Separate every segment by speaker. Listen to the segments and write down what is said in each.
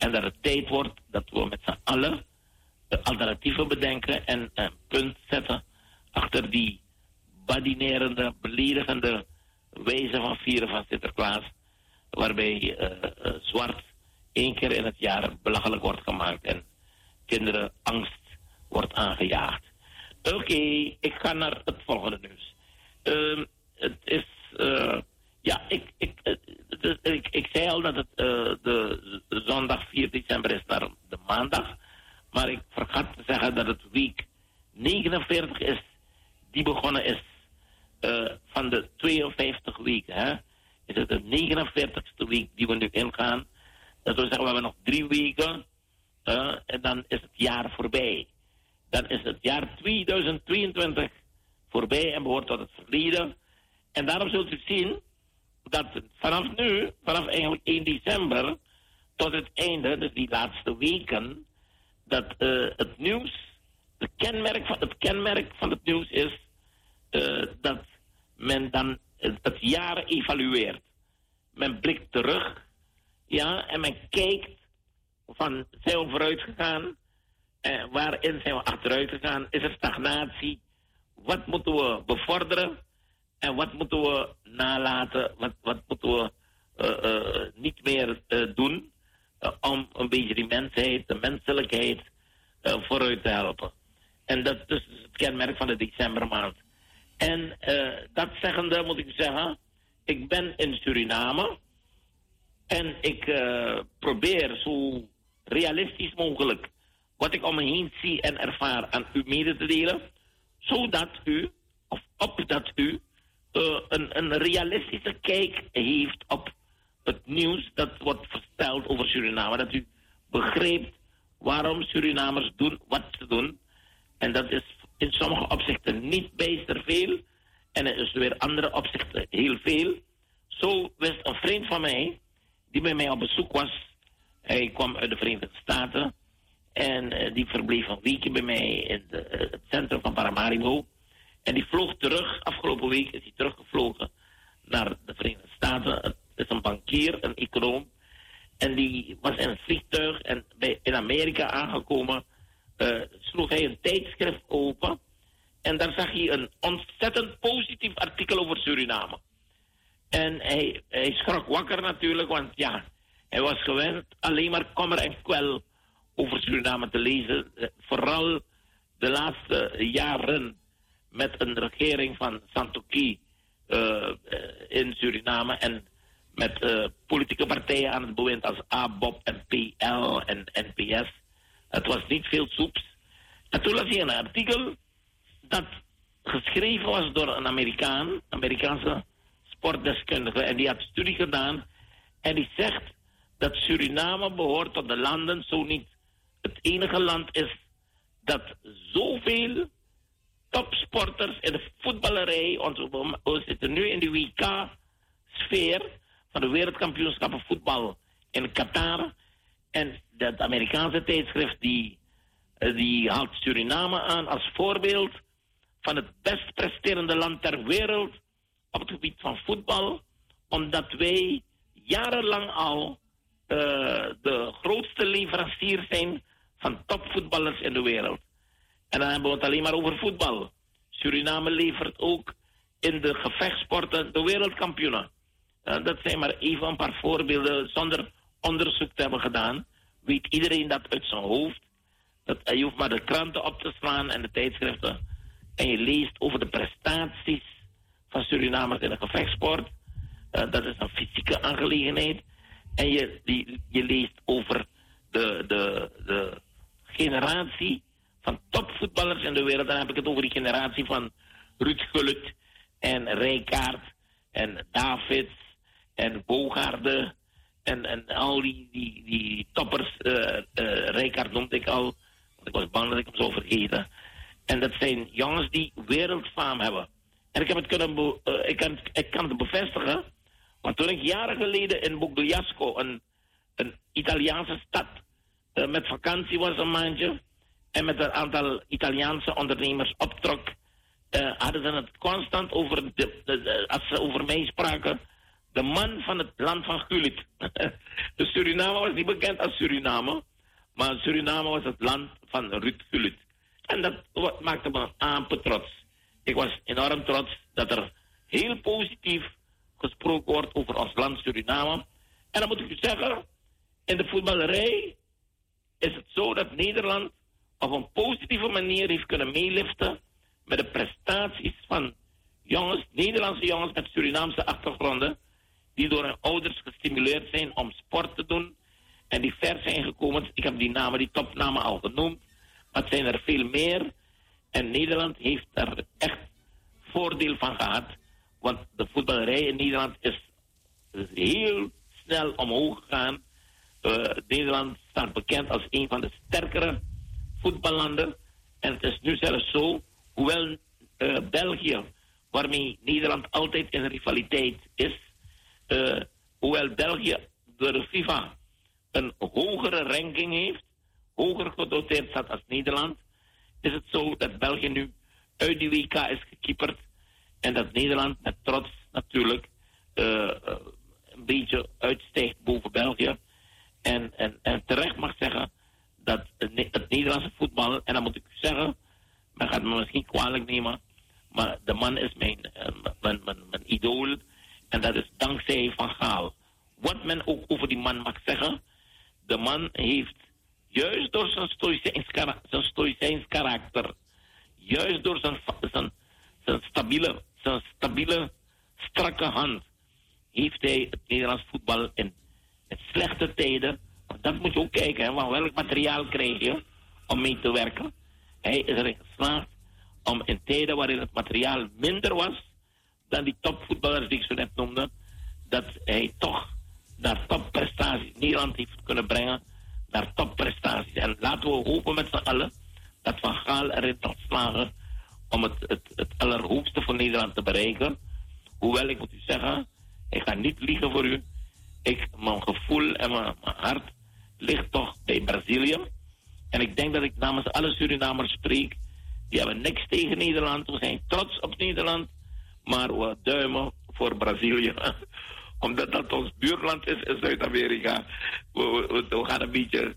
Speaker 1: En dat het tijd wordt dat we met z'n allen de alternatieven bedenken en een punt zetten achter die badinerende, beledigende wijze van vieren van Sinterklaas, waarbij zwart 1 keer in het jaar belachelijk wordt gemaakt en kinderen angst wordt aangejaagd. Oké, ik ga naar het volgende nieuws. Het is, ik zei al dat het de zondag 4 december is naar de maandag, maar ik vergat te zeggen dat het week 49 is, die begonnen is van de 52 weken. Hè? Is het de 49ste week die we nu ingaan. Dat wil zeggen, we hebben nog 3 weken en dan is het jaar voorbij. Dan is het jaar 2022 voorbij en behoort tot het verleden. En daarom zult u zien dat vanaf nu, vanaf eigenlijk 1 december tot het einde, dus die laatste weken, dat het nieuws, het kenmerk van het nieuws is dat men dan het jaar evalueert. Men blikt terug, ja, en men kijkt van, zijn we vooruit gegaan? Waarin zijn we achteruit gegaan? Is er stagnatie? Wat moeten we bevorderen? En wat moeten we nalaten? Wat moeten we niet meer doen om een beetje die mensheid, de menselijkheid vooruit te helpen? En dat is dus het kenmerk van de decembermaand. En dat zeggende moet ik zeggen, ik ben in Suriname en ik probeer zo realistisch mogelijk wat ik om me heen zie en ervaar aan u mede te delen, zodat u, of opdat u, een realistische kijk heeft op het nieuws dat wordt verteld over Suriname. Dat u begrijpt waarom Surinamers doen wat ze doen. En dat is in sommige opzichten niet bijster veel. En er is weer andere opzichten heel veel. Zo wist een vriend van mij, die bij mij op bezoek was. Hij kwam uit de Verenigde Staten. En die verbleef een weekje bij mij in het centrum van Paramaribo. En die vloog terug, afgelopen week is hij teruggevlogen naar de Verenigde Staten. Het is een bankier, een econoom. En die was in een vliegtuig en in Amerika aangekomen. Sloeg hij een tijdschrift open. En daar zag hij een ontzettend positief artikel over Suriname. En hij schrok wakker natuurlijk, want ja, hij was gewend alleen maar kommer en kwel over Suriname te lezen. Vooral de laatste jaren met een regering van Santokhi in Suriname en met politieke partijen aan het bewind als ABOP en PL en NPS. Het was niet veel soeps. En toen las hij een artikel dat geschreven was door een Amerikaanse sportdeskundige. En die had studie gedaan. En die zegt dat Suriname behoort tot de landen, zo niet het enige land is dat zoveel topsporters in de voetballerij, want we zitten nu in de WK-sfeer van de wereldkampioenschappen voetbal in Qatar. En dat Amerikaanse tijdschrift die haalt Suriname aan als voorbeeld van het best presterende land ter wereld op het gebied van voetbal, omdat wij jarenlang al de grootste leverancier zijn van topvoetballers in de wereld. En dan hebben we het alleen maar over voetbal. Suriname levert ook in de gevechtsporten de wereldkampioenen. Dat zijn maar even een paar voorbeelden zonder onderzoek te hebben gedaan. Weet iedereen dat uit zijn hoofd. Je hoeft maar de kranten op te slaan en de tijdschriften. En je leest over de prestaties van Surinamers in de gevechtsport. Dat is een fysieke aangelegenheid. En je leest over de generatie van topvoetballers in de wereld. Dan heb ik het over die generatie van Ruud Gullit en Rijkaard en Davids en Bogaerts en al die toppers. Rijkaard noemde ik al, want ik was bang dat ik hem zou vergeten. En dat zijn jongens die wereldfaam hebben. En ik kan het bevestigen, want toen ik jaren geleden in Bugliasco, een Italiaanse stad, met vakantie was een maandje, en met een aantal Italiaanse ondernemers optrok, hadden ze het constant over, als ze over mij spraken, de man van het land van Gullit. De Suriname was niet bekend als Suriname, maar Suriname was het land van Ruud Gullit. En dat maakte me amper trots. Ik was enorm trots dat er heel positief gesproken wordt over ons land Suriname. En dan moet ik u zeggen, in de voetballerij is het zo dat Nederland op een positieve manier heeft kunnen meeliften met de prestaties van jongens, Nederlandse jongens met Surinaamse achtergronden, die door hun ouders gestimuleerd zijn om sport te doen en die ver zijn gekomen. Ik heb die namen, die topnamen al genoemd, maar het zijn er veel meer. En Nederland heeft daar echt voordeel van gehad, want de voetballerij in Nederland is heel snel omhoog gegaan. Nederland staat bekend als een van de sterkere voetballanden. En het is nu zelfs zo, hoewel België, waarmee Nederland altijd in rivaliteit is, hoewel België door de FIFA een hogere ranking heeft, hoger gedoteerd staat als Nederland, is het zo dat België nu uit die WK is gekieperd en dat Nederland met trots natuurlijk een beetje uitstijgt boven België. En terecht mag zeggen dat het Nederlandse voetbal, en dan moet ik zeggen, men gaat me misschien kwalijk nemen, maar de man is mijn idool en dat is dankzij Van Gaal. Wat men ook over die man mag zeggen, de man heeft juist door zijn stoïcijns karakter, juist door zijn stabiele, strakke hand, heeft hij het Nederlands voetbal in slechte tijden, want dat moet je ook kijken, hè, want welk materiaal krijg je om mee te werken. Hij is erin geslaagd om in tijden waarin het materiaal minder was dan die topvoetballers die ik zo net noemde, dat hij toch naar topprestaties Nederland heeft kunnen brengen, naar topprestaties. En laten we hopen met z'n allen dat Van Gaal erin zal slagen om het allerhoogste voor Nederland te bereiken. Hoewel, ik moet u zeggen, ik ga niet liegen voor u. Mijn gevoel en mijn hart ligt toch bij Brazilië. En ik denk dat ik namens alle Surinamers spreek. Die hebben niks tegen Nederland. We zijn trots op Nederland. Maar we duimen voor Brazilië. Omdat dat ons buurland is in Zuid-Amerika. We gaan een beetje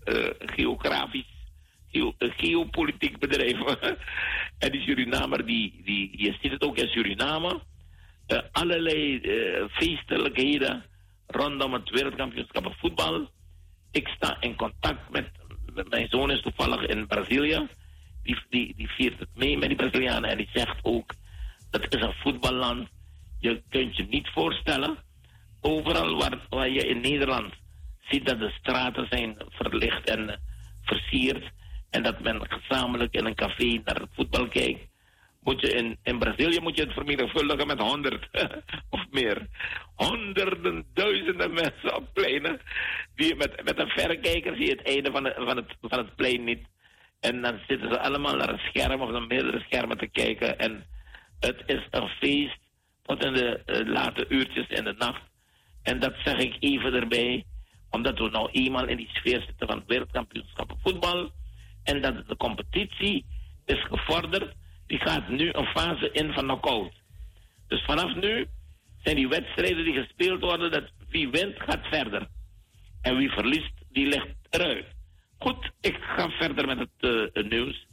Speaker 1: geopolitiek bedrijven. En die Surinamer, je ziet het ook in Suriname. Allerlei feestelijkheden rondom het wereldkampioenschap voetbal. Ik sta in contact met mijn zoon is toevallig in Brazilië. Die viert het mee met die Brazilianen. En die zegt ook, het is een voetballand. Je kunt je niet voorstellen. Overal waar je in Nederland ziet dat de straten zijn verlicht en versierd. En dat men gezamenlijk in een café naar het voetbal kijkt. In Brazilië moet je het vermenigvuldigen met 100 of meer. Honderden, duizenden mensen op pleinen. Die met een verrekijker zie je het einde van het plein niet. En dan zitten ze allemaal naar een scherm of naar meerdere schermen te kijken. En het is een feest tot in de late uurtjes in de nacht. En dat zeg ik even erbij. Omdat we nou eenmaal in die sfeer zitten van het wereldkampioenschap voetbal. En dat de competitie is gevorderd. Die gaat nu een fase in van knock-out. Dus vanaf nu zijn die wedstrijden die gespeeld worden, dat wie wint gaat verder. En wie verliest, die ligt eruit. Goed, ik ga verder met het nieuws.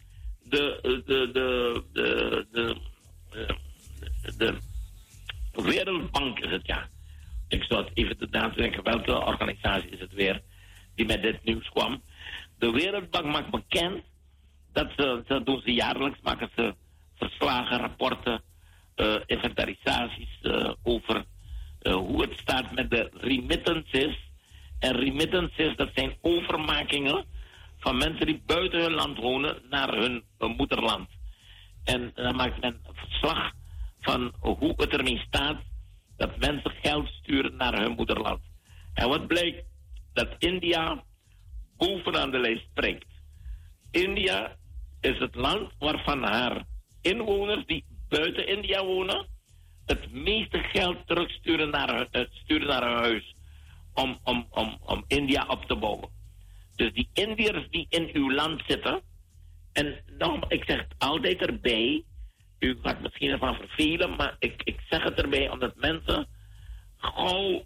Speaker 1: De Wereldbank is het, ja. Ik zou het even te nadenken, welke organisatie is het weer die met dit nieuws kwam. De Wereldbank maakt bekend dat doen ze jaarlijks, maken ze verslagen, rapporten, inventarisaties over hoe het staat met de remittances. En remittances, dat zijn overmakingen van mensen die buiten hun land wonen naar hun moederland. En dan maakt men een verslag van hoe het ermee staat dat mensen geld sturen naar hun moederland. En wat blijkt? Dat India bovenaan de lijst springt. India is het land waarvan haar inwoners die buiten India wonen het meeste geld terugsturen naar hun huis om India op te bouwen. Dus die Indiërs die in uw land zitten, en nog, ik zeg het altijd erbij, u gaat misschien ervan vervelen, maar ik zeg het erbij omdat mensen gauw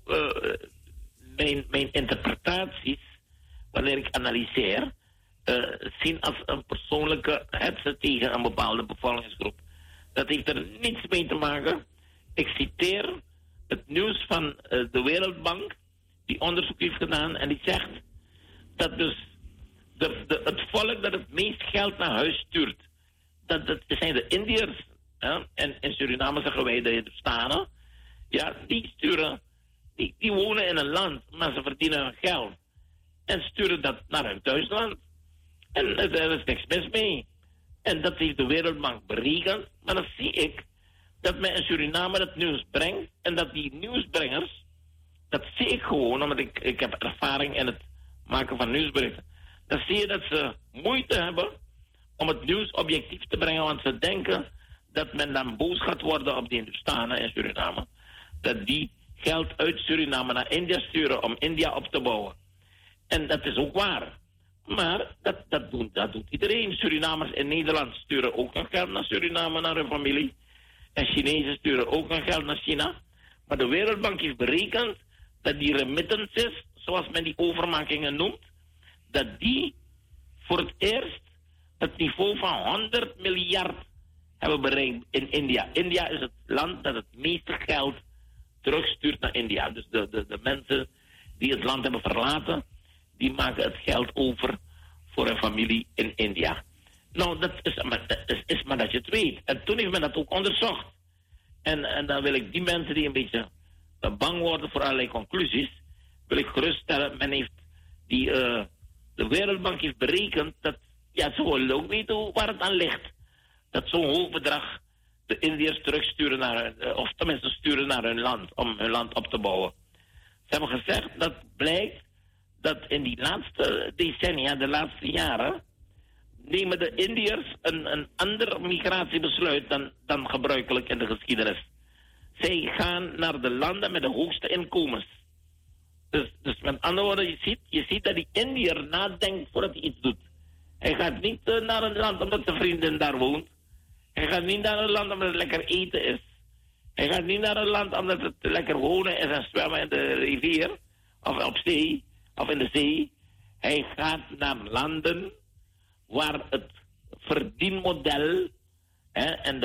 Speaker 1: mijn interpretaties, wanneer ik analyseer, zien als een persoonlijke hetze tegen een bepaalde bevolkingsgroep. Dat heeft er niets mee te maken. Ik citeer het nieuws van de Wereldbank, die onderzoek heeft gedaan, en die zegt dat dus het volk dat het meest geld naar huis stuurt, dat zijn de Indiërs. Ja? En in Suriname zeggen wij de Hindustanen. Ja, die sturen, die wonen in een land, maar ze verdienen hun geld. En sturen dat naar hun thuisland. En er is niks mis mee. En dat heeft de Wereldbank berekend. Maar dan zie ik dat men in Suriname het nieuws brengt. En dat die nieuwsbrengers, dat zie ik gewoon, omdat ik heb ervaring in het maken van nieuwsberichten. Dan zie je dat ze moeite hebben om het nieuws objectief te brengen. Want ze denken dat men dan boos gaat worden op de Hindustanen in Suriname. Dat die geld uit Suriname naar India sturen om India op te bouwen. En dat is ook waar. Maar dat doet iedereen. Surinamers in Nederland sturen ook hun geld naar Suriname, naar hun familie. En Chinezen sturen ook hun geld naar China. Maar de Wereldbank heeft berekend dat die remittances, zoals men die overmakingen noemt, dat die voor het eerst het niveau van 100 miljard hebben bereikt in India. India is het land dat het meeste geld terugstuurt naar India. Dus de mensen die het land hebben verlaten, die maken het geld over voor een familie in India. Nou, dat is maar dat je het weet. En toen heeft men dat ook onderzocht. En dan wil ik die mensen die een beetje bang worden voor allerlei conclusies, wil ik geruststellen. Men heeft de Wereldbank heeft berekend dat, ja, ze willen ook weten waar het aan ligt. Dat zo'n hoog bedrag de Indiërs terugsturen naar of tenminste sturen naar hun land, om hun land op te bouwen. Ze hebben gezegd dat blijkt dat in die laatste decennia, de laatste jaren, nemen de Indiërs een ander migratiebesluit dan gebruikelijk in de geschiedenis. Zij gaan naar de landen met de hoogste inkomens. Dus met andere woorden, je ziet dat die Indiër nadenkt voordat hij iets doet. Hij gaat niet naar een land omdat zijn vriendin daar woont. Hij gaat niet naar een land omdat het lekker eten is. Hij gaat niet naar een land omdat het lekker wonen is en zwemmen in de rivier of op zee of in de zee. Hij gaat naar landen waar het verdienmodel en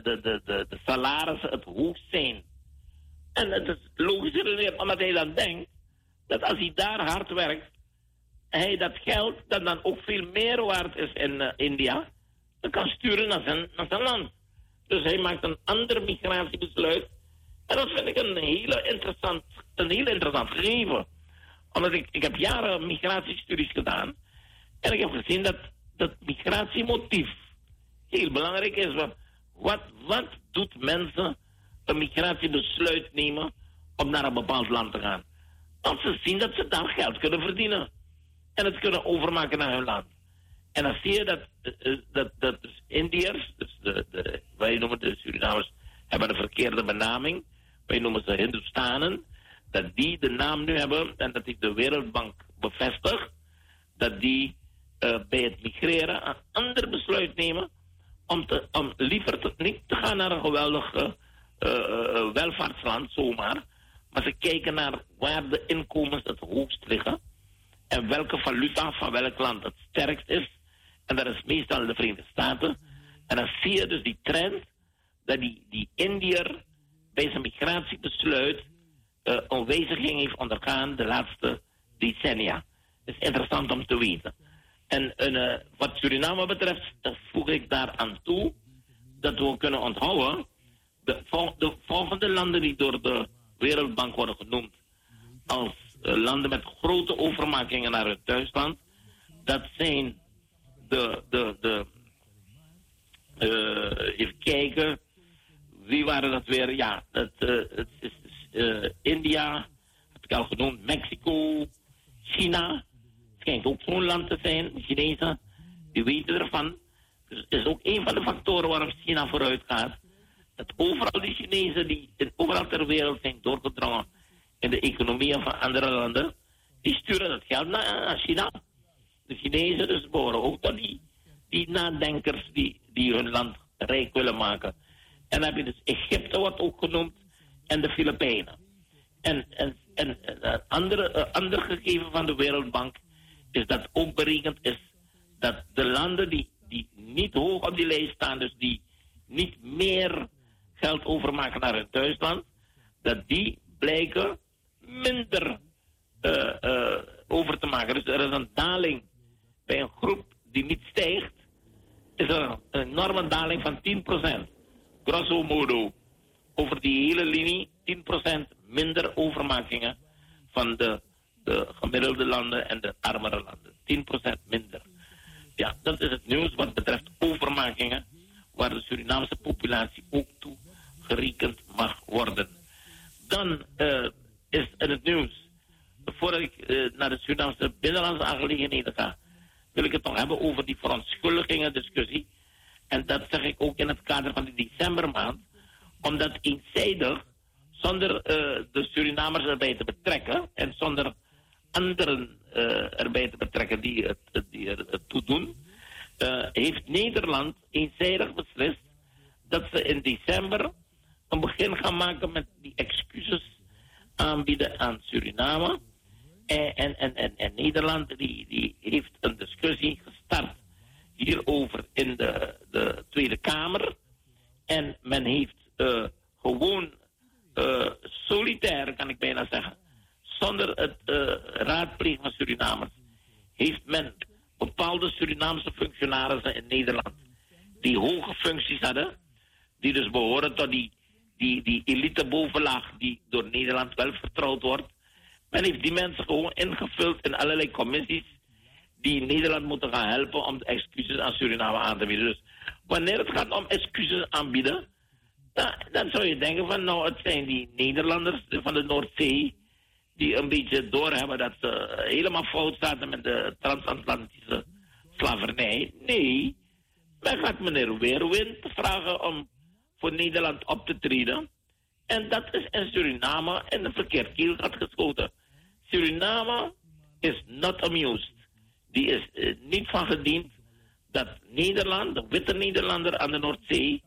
Speaker 1: de salarissen het hoogst zijn. En het is logisch omdat hij dan denkt dat als hij daar hard werkt, hij dat geld dat dan ook veel meer waard is in India, dan kan sturen naar zijn land. Dus hij maakt een ander migratiebesluit. En dat vind ik een heel interessant gegeven. Omdat ik heb jaren migratiestudies gedaan. En ik heb gezien dat migratiemotief heel belangrijk is. Wat doet mensen een migratiebesluit nemen om naar een bepaald land te gaan? Als ze zien dat ze daar geld kunnen verdienen. En het kunnen overmaken naar hun land. En dan zie je dat dus Indiërs, dus wij noemen de Surinamers, hebben de verkeerde benaming. Wij noemen ze Hindustanen. Dat die de naam nu hebben, en dat heeft de Wereldbank bevestigd, dat die bij het migreren een ander besluit nemen om liever niet te gaan naar een geweldig welvaartsland zomaar, maar ze kijken naar waar de inkomens het hoogst liggen en welke valuta van welk land het sterkst is. En dat is meestal de Verenigde Staten. En dan zie je dus die trend dat die Indiër bij zijn migratiebesluit een wijziging heeft ondergaan de laatste decennia. Dat is interessant om te weten. En wat Suriname betreft, voeg ik daar aan toe dat we kunnen onthouden de volgende landen die door de Wereldbank worden genoemd als landen met grote overmakingen naar hun thuisland. Dat zijn even kijken, wie waren dat weer? Ja, het is India, heb ik al genoemd, Mexico, China. Schijnt ook zo'n land te zijn, de Chinezen, die weten ervan. Dus het is ook een van de factoren waarom China vooruit gaat. Dat overal die Chinezen die overal ter wereld zijn doorgedrongen in de economieën van andere landen, die sturen dat geld naar China. De Chinezen dus behoren ook tot die nadenkers die hun land rijk willen maken. En dan heb je dus Egypte, wordt ook genoemd, en de Filipijnen. En ander gegeven van de Wereldbank is dat ook berekend is dat de landen die niet hoog op die lijst staan, dus die niet meer geld overmaken naar hun thuisland, dat die blijken minder over te maken. Dus er is een daling bij een groep die niet stijgt, is er een enorme daling van 10%. Grosso modo, over die hele linie 10% minder overmakingen van de gemiddelde landen en de armere landen. 10% minder. Ja, dat is het nieuws wat betreft overmakingen, waar de Surinaamse populatie ook toe gerekend mag worden. Dan is in het nieuws, voordat ik naar de Surinaamse binnenlandse aangelegenheden ga, wil ik het nog hebben over die verontschuldigingen discussie. En dat zeg ik ook in het kader van de decembermaand, omdat eenzijdig, zonder de Surinamers erbij te betrekken en zonder anderen erbij te betrekken die het toedoen, heeft Nederland eenzijdig beslist dat ze in december een begin gaan maken met die excuses aanbieden aan Suriname. En Nederland die heeft een discussie gestart hierover in de Tweede Kamer. En men heeft gewoon solitair, kan ik bijna zeggen, zonder het raadplegen van Surinamers, heeft men bepaalde Surinaamse functionarissen in Nederland die hoge functies hadden, die dus behoren tot die elite bovenlaag die door Nederland wel vertrouwd wordt. Men heeft die mensen gewoon ingevuld in allerlei commissies die Nederland moeten gaan helpen om de excuses aan Suriname aan te bieden. Dus wanneer het gaat om excuses aanbieden, dan zou je denken van nou, het zijn die Nederlanders van de Noordzee die een beetje doorhebben dat ze helemaal fout zaten met de transatlantische slavernij. Nee, men gaat meneer Weerwind vragen om voor Nederland op te treden. En dat is in Suriname in de verkeerde keelgat geschoten. Suriname is not amused. Die is niet van gediend dat Nederland, de witte Nederlander aan de Noordzee,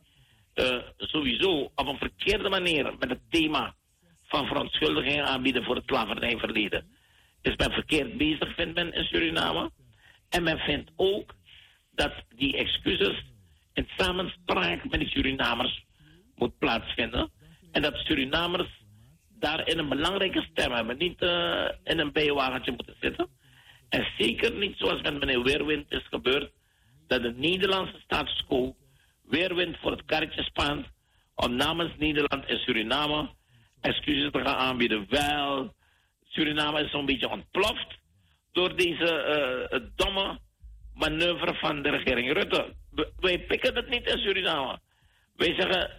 Speaker 1: sowieso op een verkeerde manier met het thema van verontschuldigingen aanbieden voor het slavernijverleden. Is men verkeerd bezig, vindt men in Suriname. En men vindt ook dat die excuses in samenspraak met de Surinamers moet plaatsvinden. En dat Surinamers daarin een belangrijke stem hebben. Niet in een bijwagentje moeten zitten. En zeker niet zoals met meneer Weerwind is gebeurd, dat de Nederlandse status quo Weerwind voor het karretje spaant om namens Nederland en Suriname excuses te gaan aanbieden. Wel, Suriname is zo'n beetje ontploft door deze domme manoeuvre van de regering Rutte. Wij pikken het niet in Suriname. Wij zeggen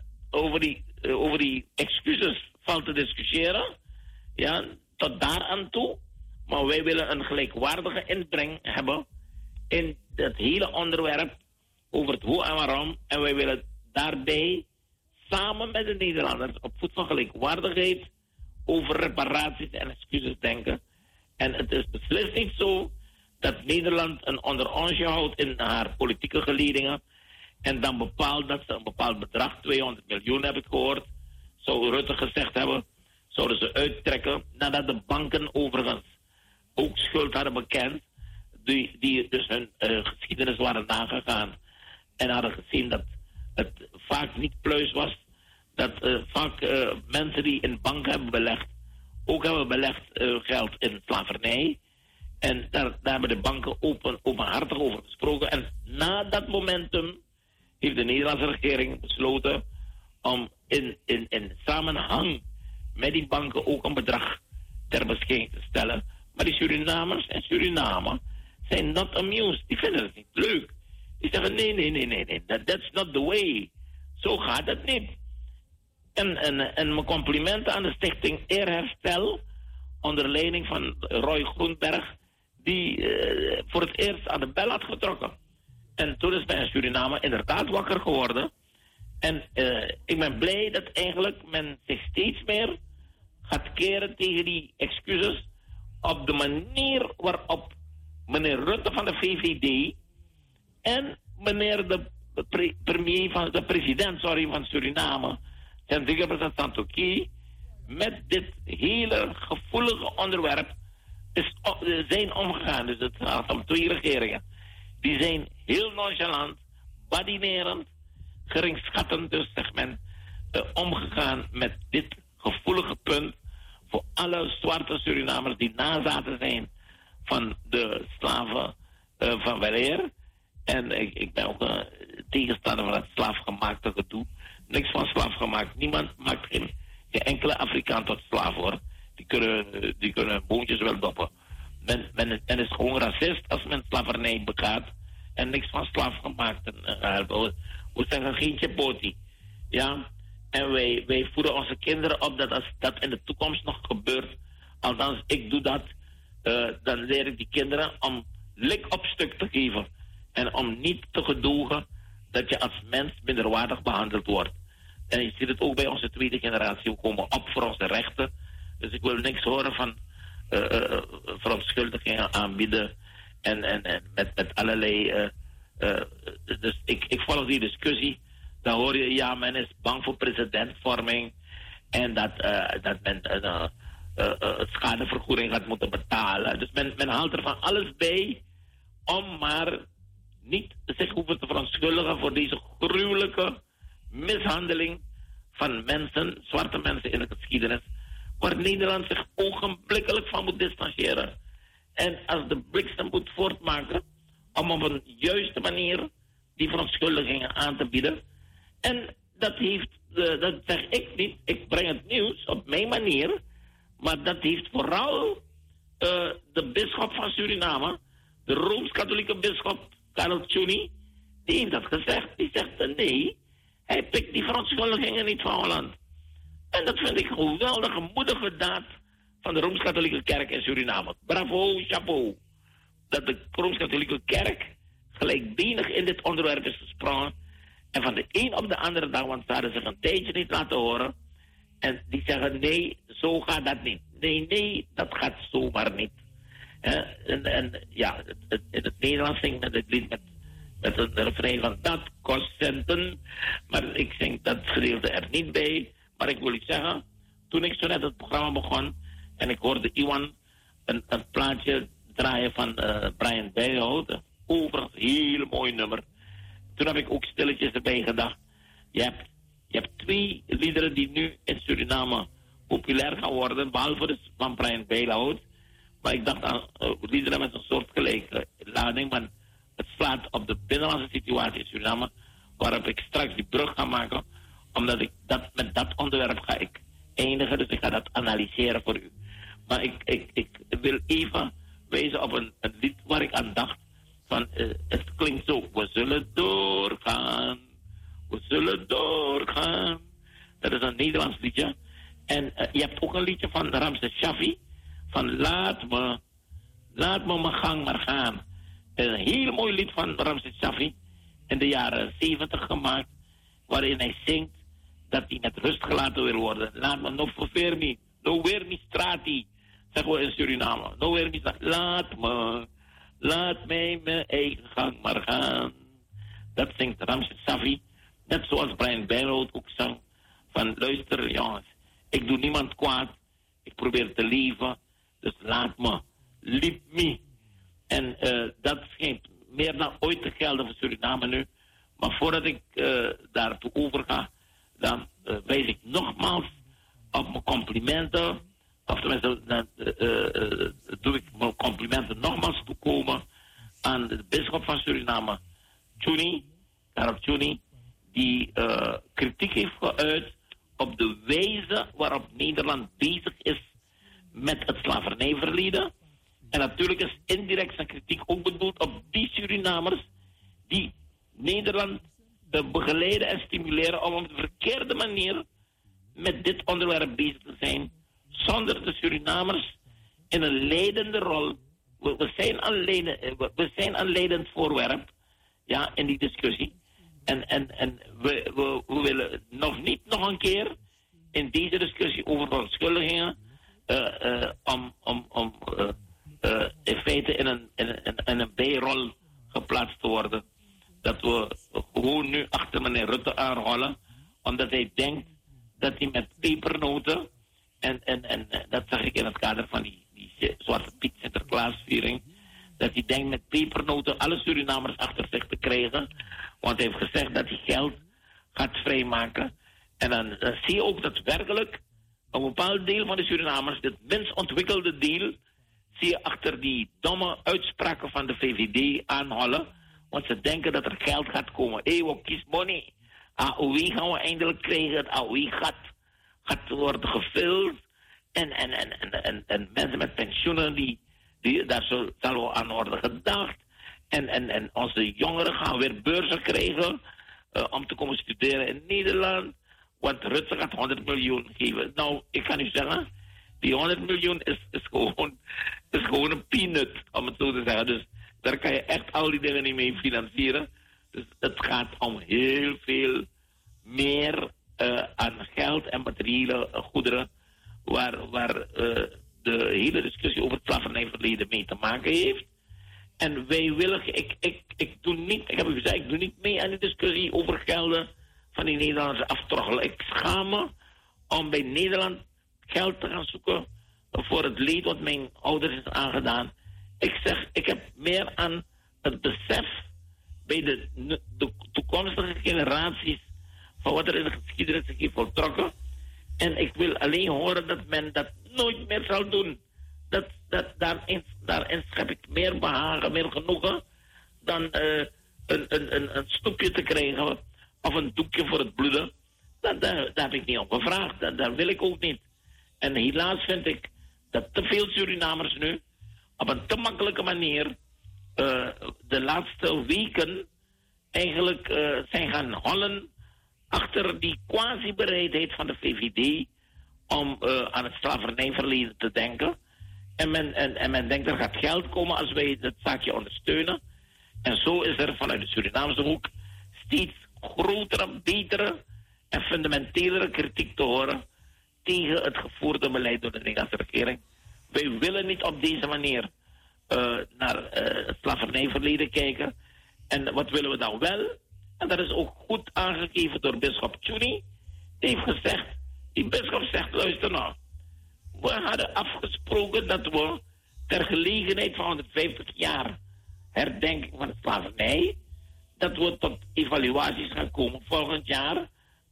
Speaker 1: over die excuses valt te discussiëren. Ja, tot daar aan toe. Maar wij willen een gelijkwaardige inbreng hebben in het hele onderwerp over het hoe en waarom. En wij willen daarbij samen met de Nederlanders op voet van gelijkwaardigheid over reparaties en excuses denken. En het is beslist niet zo dat Nederland een onderonsje houdt in haar politieke geledingen en dan bepaalt dat ze een bepaald bedrag, 200 miljoen heb ik gehoord, zou Rutte gezegd hebben, zouden ze uittrekken nadat de banken overigens ook schuld hadden bekend, die dus hun geschiedenis waren nagegaan en hadden gezien dat het vaak niet pluis was, dat vaak mensen die in banken hebben belegd, ook hebben belegd geld in slavernij. En daar hebben de banken openhartig over gesproken. En na dat momentum heeft de Nederlandse regering besloten om in samenhang met die banken ook een bedrag ter beschikking te stellen. Maar die Surinamers en Suriname zijn not amused. Die vinden het niet leuk. Die zeggen nee, that's not the way. Zo gaat het niet. En mijn complimenten aan de stichting Eerherstel onder leiding van Roy Groenberg, die voor het eerst aan de bel had getrokken. En toen is men in Suriname inderdaad wakker geworden. En ik ben blij dat eigenlijk men zich steeds meer gaat keren tegen die excuses op de manier waarop meneer Rutte van de VVD en meneer de president van Suriname, Hendrik Santoki, met dit hele gevoelige onderwerp zijn omgegaan. Dus het gaat om 2 regeringen. Die zijn heel nonchalant, badinerend, geringschattend, dus zegt men, omgegaan met dit gevoelige punt voor alle zwarte Surinamers die nazaten zijn van de slaven van weleer. En ik ben ook tegenstander van het slaafgemaakte gedoe. Niks van slaafgemaakt. Niemand maakt geen enkele Afrikaan tot slaaf, hoor. Die kunnen boontjes wel doppen. Men is gewoon racist als men slavernij begaat en niks van slaafgemaakten. We zeggen geen chepoti. Ja? En wij voeden onze kinderen op dat als dat in de toekomst nog gebeurt, althans ik doe dat, dan leer ik die kinderen om lik op stuk te geven. En om niet te gedogen dat je als mens minderwaardig behandeld wordt. En je ziet het ook bij onze tweede generatie. We komen op voor onze rechten. Dus ik wil niks horen van verontschuldigingen aanbieden. En met allerlei... dus ik volg die discussie. Dan hoor je, ja, men is bang voor presidentvorming. En dat men het schadevergoeding gaat moeten betalen. Dus men haalt er van alles bij om maar niet zich hoeven te verontschuldigen voor deze gruwelijke mishandeling van mensen, zwarte mensen in de geschiedenis, waar Nederland zich ogenblikkelijk van moet distancieren. En als de bliksem moet voortmaken om op een juiste manier die verontschuldigingen aan te bieden. En dat zeg ik niet, ik breng het nieuws op mijn manier, maar dat heeft vooral de bisschop van Suriname, de Rooms-Katholieke bisschop Karel Tjuni, die heeft dat gezegd. Die zegt nee, hij pikt die verontschuldigingen niet van Holland. En dat vind ik een geweldige, moedige daad van de Rooms-Katholieke Kerk in Suriname. Bravo, chapeau. Dat de Rooms-Katholieke Kerk gelijkbenig in dit onderwerp is gesprongen. En van de een op de andere dag, want ze hadden zich een tijdje niet laten horen. En die zeggen nee, zo gaat dat niet. Nee, dat gaat zomaar niet. En ja, in het Nederlands zingt men dit lied met een refrein van dat kost centen. Maar ik zing dat gedeelte er niet bij. Maar ik wil u zeggen, toen ik zo net het programma begon en ik hoorde Iwan een plaatje draaien van Brian Bijhout, overigens een heel mooi nummer. Toen heb ik ook stilletjes erbij gedacht. Je hebt 2 liederen die nu in Suriname populair gaan worden, behalve dus van Brian Bijhout. Maar ik dacht aan liederen met een soort gelijke lading, maar het slaat op de binnenlandse situatie in Suriname, waarop ik straks die brug ga maken, omdat ik met dat onderwerp ga ik eindigen, dus ik ga dat analyseren voor u. Maar ik wil even wijzen op een lied waar ik aan dacht, van het klinkt zo, we zullen doorgaan. Dat is een Nederlands liedje. En je hebt ook een liedje van Ramses Shaffi, van laat me mijn gang maar gaan. Een heel mooi lied van Ramses Shaffi in de jaren 70 gemaakt, waarin hij zingt dat hij met rust gelaten wil worden. Laat me nog verveer me, no weer niet strati, zeggen we in Suriname. No weer niet, laat mij mijn eigen gang maar gaan. Dat zingt Ramses Shaffi, net zoals Brian Bijhout ook zang, van luister jongens, ik doe niemand kwaad, ik probeer te leven, dus laat me, liep me. En dat schijnt meer dan ooit te gelden voor Suriname nu. Maar voordat ik daartoe overga, dan wijs ik nogmaals op mijn complimenten. Of tenminste, dan doe ik mijn complimenten nogmaals toekomen aan de bisschop van Suriname, Karel Tjuni, die kritiek heeft geuit op de wijze waarop Nederland bezig is met het slavernijverleden. En natuurlijk is indirect zijn kritiek ook bedoeld op die Surinamers die Nederland begeleiden en stimuleren om op de verkeerde manier met dit onderwerp bezig te zijn, zonder de Surinamers in een leidende rol. We zijn een leidend voorwerp, ja, in die discussie. En we willen nog een keer in deze discussie over verontschuldigingen om in feite in een bijrol geplaatst te worden. Dat we gewoon nu achter meneer Rutte aanrollen, omdat hij denkt dat hij met pepernoten met pepernoten alle Surinamers achter zich te krijgen. Want hij heeft gezegd dat hij geld gaat vrijmaken. En dan zie je ook dat werkelijk een bepaald deel van de Surinamers, het minst ontwikkelde deel, zie je achter die domme uitspraken van de VVD aanhollen. Want ze denken dat er geld gaat komen. We kies money. AOW gaan we eindelijk krijgen. Het AOW gaat worden gevuld. En mensen met pensioenen, daar zal wel aan worden gedacht. En onze jongeren gaan weer beurzen krijgen om te komen studeren in Nederland. Want Rutte gaat 100 miljoen geven. Nou, ik kan u zeggen, die 100 miljoen is gewoon een peanut, om het zo te zeggen. Dus daar kan je echt al die dingen niet mee financieren. Dus het gaat om heel veel meer aan geld en materiële goederen waar de hele discussie over het slavernijverleden mee te maken heeft. En wij willen, ik doe niet, ik heb u gezegd, ik doe niet mee aan de discussie over gelden van die Nederlanders aftroggelen. Ik schaam me om bij Nederland geld te gaan zoeken voor het leed wat mijn ouders is aangedaan. Ik zeg, ik heb meer aan het besef bij de toekomstige generaties van wat er in de geschiedenis zich heeft voltrokken. En ik wil alleen horen dat men dat nooit meer zal doen. Daarin schep ik meer behagen, meer genoegen dan een stoepje te krijgen of een doekje voor het bloeden. Daar heb ik niet om gevraagd. Dat wil ik ook niet. En helaas vind ik dat te veel Surinamers nu op een te makkelijke manier de laatste weken eigenlijk zijn gaan hollen achter die quasi-bereidheid van de VVD om aan het slavernijverleden te denken. En men denkt er gaat geld komen als wij dat zaakje ondersteunen. En zo is er vanuit de Surinaamse hoek steeds grotere, betere en fundamentelere kritiek te horen tegen het gevoerde beleid door de Nederlandse regering. Wij willen niet op deze manier naar het slavernijverleden kijken. En wat willen we dan wel? En dat is ook goed aangegeven door bisschop Tjuni. Die heeft gezegd, die bisschop zegt, luister nou, we hadden afgesproken dat we ter gelegenheid van 150 jaar herdenking van de slavernij, dat we tot evaluaties gaan komen volgend jaar.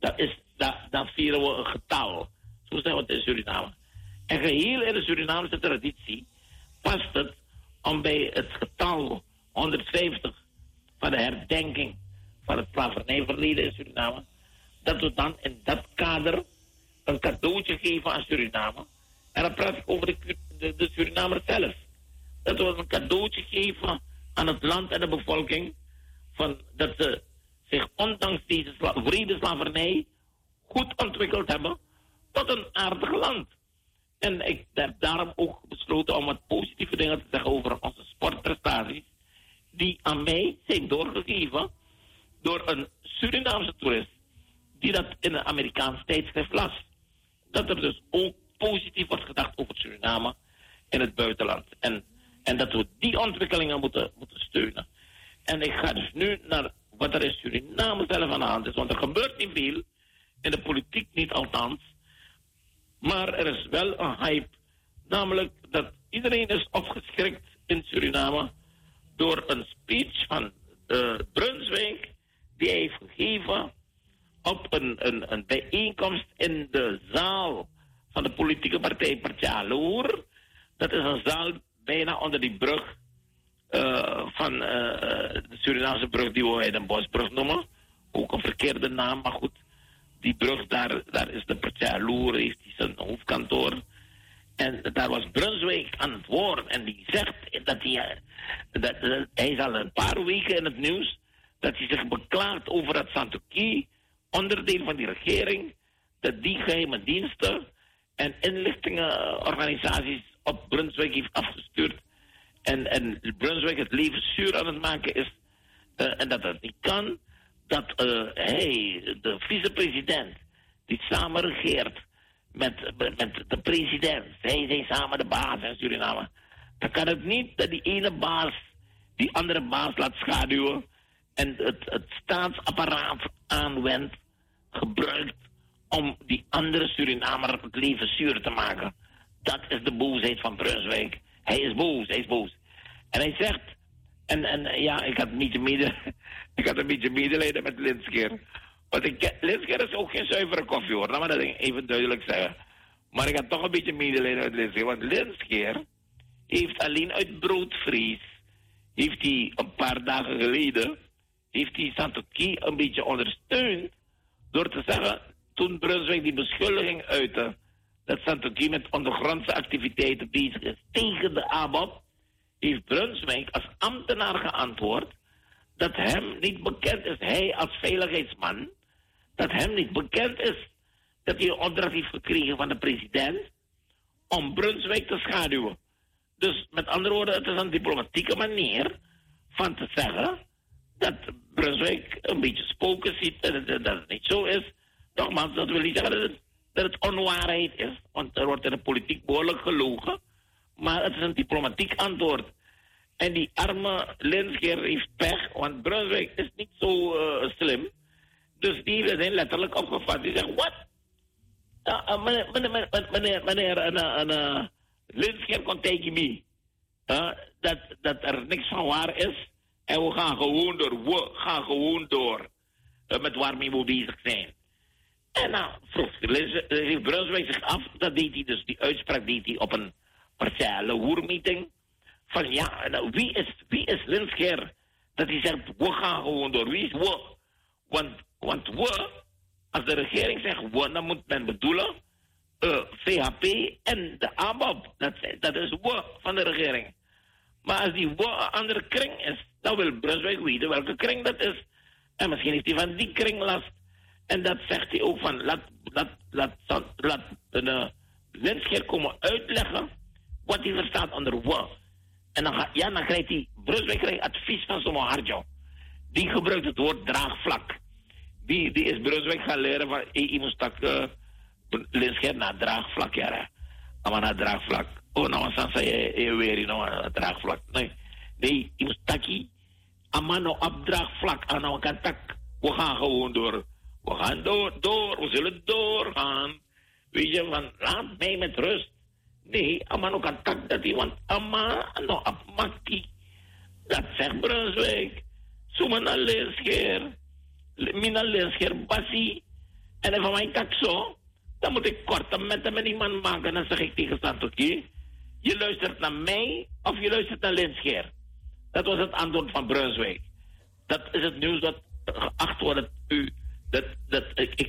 Speaker 1: Dan vieren we een getal. Zo zeggen we het in Suriname. En geheel in de Surinaamse traditie past het om bij het getal 150 van de herdenking van het slavernijverleden in Suriname, dat we dan in dat kader een cadeautje geven aan Suriname. En dan praat ik over de Surinamers zelf. Dat we een cadeautje geven aan het land en de bevolking, van dat ze zich ondanks deze wrede slavernij goed ontwikkeld hebben tot een aardig land. En ik heb daarom ook besloten om wat positieve dingen te zeggen over onze sportprestaties, die aan mij zijn doorgegeven door een Surinaamse toerist, die dat in een Amerikaans tijdschrift las. Dat er dus ook positief wordt gedacht over Suriname in het buitenland. En dat we die ontwikkelingen moeten steunen. En ik ga dus nu naar wat er in Suriname zelf aan de hand is. Want er gebeurt niet veel, in de politiek niet althans. Maar er is wel een hype. Namelijk dat iedereen is opgeschrikt in Suriname door een speech van Brunswijk die hij heeft gegeven op een bijeenkomst in de zaal van de politieke partij Partjaloer. Dat is een zaal bijna onder die brug van de Surinaamse brug die we de Bosbrug noemen. Ook een verkeerde naam, maar goed. Die brug, daar is de Partjaloer, heeft hij zijn hoofdkantoor. En daar was Brunswijk aan het woord. En die zegt dat hij is al een paar weken in het nieuws dat hij zich beklaagt over het Santoki, onderdeel van die regering, dat die geheime diensten en inlichtingenorganisaties op Brunswijk heeft afgestuurd. En Brunswijk het leven zuur aan het maken is. En dat niet kan. Dat hij, de vicepresident, die samen regeert met de president. Zij zijn samen de baas in Suriname. Dan kan het niet dat die ene baas die andere baas laat schaduwen en het staatsapparaat aanwendt, gebruikt om die andere Surinamer het leven zuur te maken. Dat is de boosheid van Brunswijk. Hij is boos. En hij zegt, En ja, ik had een beetje medelijden met Linskeer. Want Linskeer is ook geen zuivere koffie hoor, laat maar dat even duidelijk zeggen. Maar ik had toch een beetje medelijden met Linskeer. Want Linskeer heeft alleen uit broodvrees, heeft hij een paar dagen geleden, heeft hij Santoki een beetje ondersteund door te zeggen, toen Brunswijk die beschuldiging uitte dat Santoki met ondergrondse activiteiten bezig is tegen de ABAP, heeft Brunswijk als ambtenaar geantwoord dat hem niet bekend is, hij als veiligheidsman, dat hem niet bekend is dat hij een opdracht heeft gekregen van de president om Brunswijk te schaduwen. Dus met andere woorden, het is een diplomatieke manier van te zeggen dat Brunswijk een beetje spoken ziet en dat het niet zo is. Nogmaals, dat wil niet zeggen dat het onwaarheid is, want er wordt in de politiek behoorlijk gelogen. Maar het is een diplomatiek antwoord. En die arme Linskeer heeft pech, want Brunswijk is niet zo slim. Dus die heeft het letterlijk opgevat. Die zegt, wat? Meneer Linskeer kon tegen me. Dat er niks van waar is. En we gaan gewoon door. Met waarmee we bezig zijn. En nou, vroeg Brunswijk zich af. Dat deed hij dus, die uitspraak deed hij op een partiële hoermeeting. Van ja, nou, wie is Linskeer? Dat hij zegt, we gaan gewoon door. Wie is we? Want we, als de regering zegt we, dan moet men bedoelen VHP en de ABAP. Dat is we van de regering. Maar als die we een andere kring is, dan wil Brunswijk weten welke kring dat is. En misschien heeft hij van die kring last. En dat zegt hij ook van, laat de Linskeer komen uitleggen wat hij verstaat onder we. En dan krijgt hij, Brunswijk advies van zo'n Harjo. Die gebruikt het woord draagvlak. Die is Brunswijk gaan leren van, je moet stak Linskeer naar draagvlak, ja. Maar naar draagvlak. Oh, nou, dan zei je weer, naar draagvlak. Nee, je moet stakkie. Amano op draagvlak, aan nou kan tak. We gaan gewoon door. We gaan door, we zullen doorgaan. Weet je, van, laat mij met rust. Nee, amano kan tak dat hij, want amano op makkie. Dat zegt Brunswijk. Zomaar naar Linskeer. Mina Linskeer bassie. En even mijn tak zo. Dan moet ik korte metten met die man maken. Dan zeg ik tegen Santoki. Je luistert naar mij of je luistert naar Linskeer. Dat was het antwoord van Brunswijk. Dat is het nieuws dat geacht wordt dat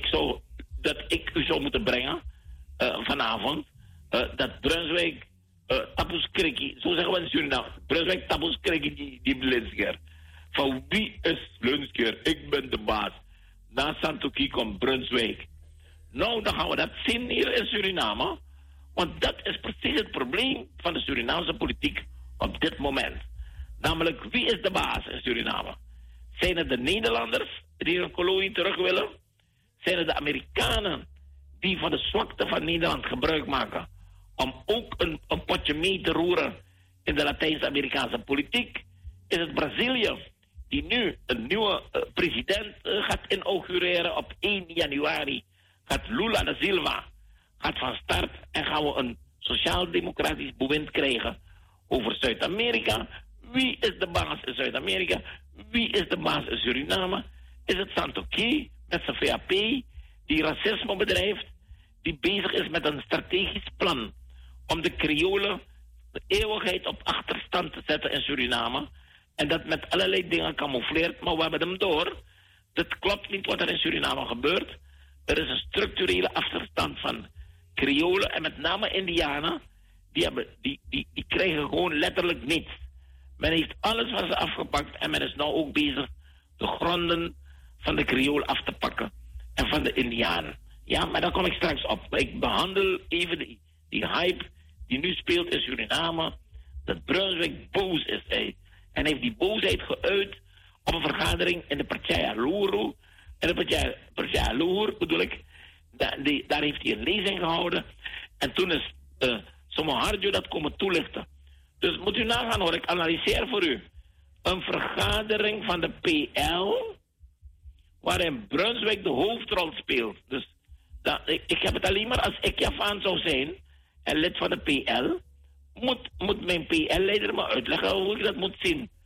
Speaker 1: ik u zou moeten brengen vanavond. Dat Brunswijk tapus krikkie, zo zeggen we in Suriname. Brunswijk tapus krikkie die Linskeer. Van wie is Linskeer? Ik ben de baas. Na Santoki komt Brunswijk. Nou, dan gaan we dat zien hier in Suriname. Want dat is precies het probleem van de Surinaamse politiek op dit moment. Namelijk, wie is de baas in Suriname? Zijn het de Nederlanders die een kolonie terug willen? Zijn het de Amerikanen die van de zwakte van Nederland gebruik maken om ook een potje mee te roeren in de Latijns-Amerikaanse politiek? Is het Brazilië die nu een nieuwe president gaat inaugureren op 1 januari? Gaat Lula da Silva gaat van start en gaan we een sociaal-democratisch bewind krijgen over Zuid-Amerika. Wie is de baas in Zuid-Amerika? Wie is de baas in Suriname? Is het Santoki met zijn VAP die racisme bedrijft, die bezig is met een strategisch plan om de Creolen de eeuwigheid op achterstand te zetten in Suriname en dat met allerlei dingen camoufleert, maar we hebben hem door. Dat klopt niet wat er in Suriname gebeurt. Er is een structurele achterstand van Creolen en met name Indianen, die krijgen gewoon letterlijk niets. Men heeft alles van ze afgepakt en men is nou ook bezig de gronden van de Creool af te pakken en van de Indianen. Ja, maar daar kom ik straks op. Maar ik behandel even die hype die nu speelt in Suriname, dat Brunswijk boos is. En heeft die boosheid geuit op een vergadering in de Partij Luru. En de Partij Luru bedoel ik, daar heeft hij een lezing gehouden. En toen is Somoharjo dat komen toelichten. Dus moet u nagaan hoor, ik analyseer voor u. Een vergadering van de PL, waarin Brunswijk de hoofdrol speelt. Dus ik heb het alleen maar als ik Javaan zou zijn, en lid van de PL, moet mijn PL-leider me uitleggen hoe ik dat moet zien.